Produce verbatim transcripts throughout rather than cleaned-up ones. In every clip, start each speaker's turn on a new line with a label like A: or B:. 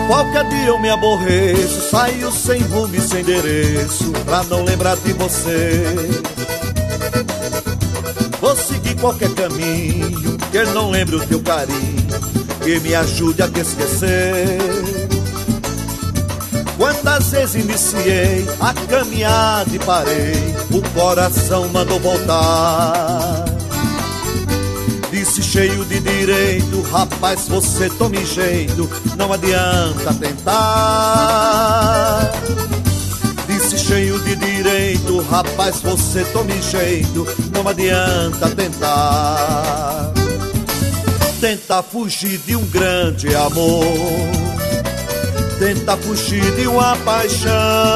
A: Qualquer dia eu me aborreço, saio sem rumo e sem endereço, pra não lembrar de você. Vou seguir qualquer caminho, que eu não lembre o teu carinho, que me ajude a te esquecer. Quantas vezes iniciei a caminhada e parei, o coração mandou voltar. Disse cheio de direito, rapaz, você tome jeito, não adianta tentar. Disse cheio de direito, rapaz, você tome jeito, não adianta tentar. Tenta fugir de um grande amor, tenta fugir de uma paixão.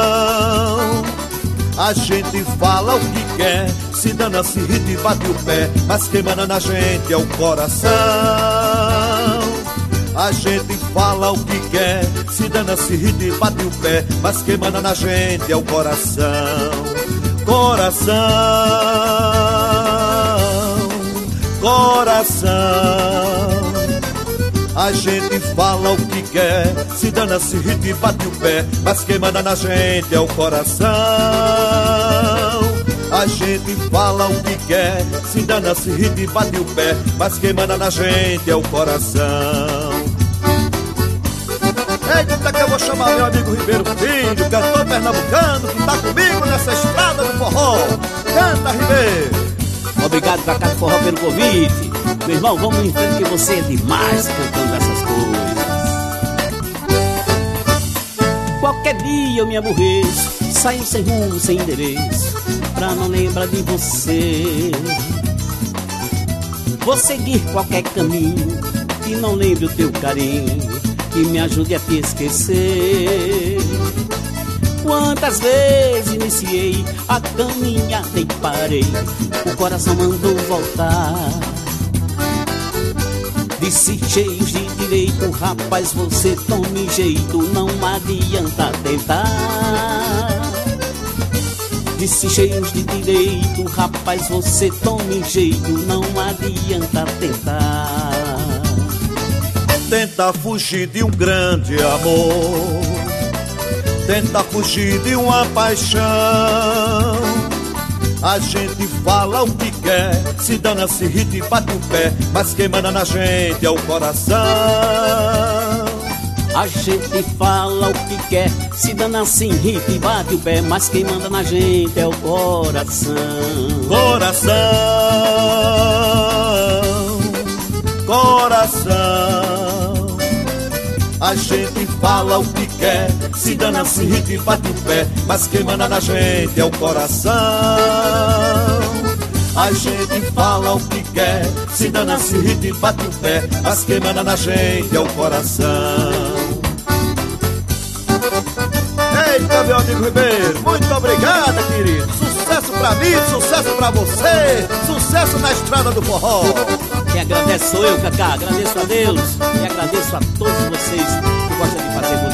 A: A gente fala o que quer, se dana, se irrita e bate o pé, mas quem manda na gente é o coração. A gente fala o que quer, se dana, se irrita e bate o pé, mas quem manda na gente é o coração. Coração, coração. A gente fala o que quer, se dana, se irrita e bate o pé, mas quem manda na gente é o coração. A gente fala o que quer, se dana, se irrita e bate o pé, mas quem manda na gente é o coração. Eita que eu vou chamar meu amigo Ribeiro Filho, cantor pernambucano, que tá comigo nessa estrada do forró. Canta, Ribeiro!
B: Obrigado, Cacá do Forró, pelo convite. Meu irmão, vamos em frente que você é demais cantando essas coisas. Qualquer dia eu me aborreço, saio sem rumo, sem endereço, pra não lembrar de você. Vou seguir qualquer caminho que não lembre o teu carinho, que me ajude a te esquecer. Quantas vezes iniciei a caminhada e parei, o coração mandou voltar. Disse cheios de direito, rapaz, você tome jeito, não adianta tentar. Disse cheios de direito, rapaz, você tome jeito, não adianta tentar.
A: Tenta fugir de um grande amor, tenta fugir de uma paixão. A gente fala o que quer, se dana, se irrita e bate o pé, mas quem manda na gente é o coração.
B: A gente fala o que quer, se dana, se irrita e bate o pé, mas quem manda na gente é o coração.
A: Coração, coração. A gente fala o que quer, se dana, se irrita e bate o pé, mas quem manda na gente é o coração. A gente fala o que quer, se dana, se irrita e bate o pé, mas quem manda na gente é o coração. Eita, meu amigo Ribeiro, muito obrigado, querido. Sucesso pra mim, sucesso pra você, sucesso na estrada do forró.
B: Quem agradece sou eu, Cacá, agradeço a Deus e agradeço a todos vocês que gostam de fazer música.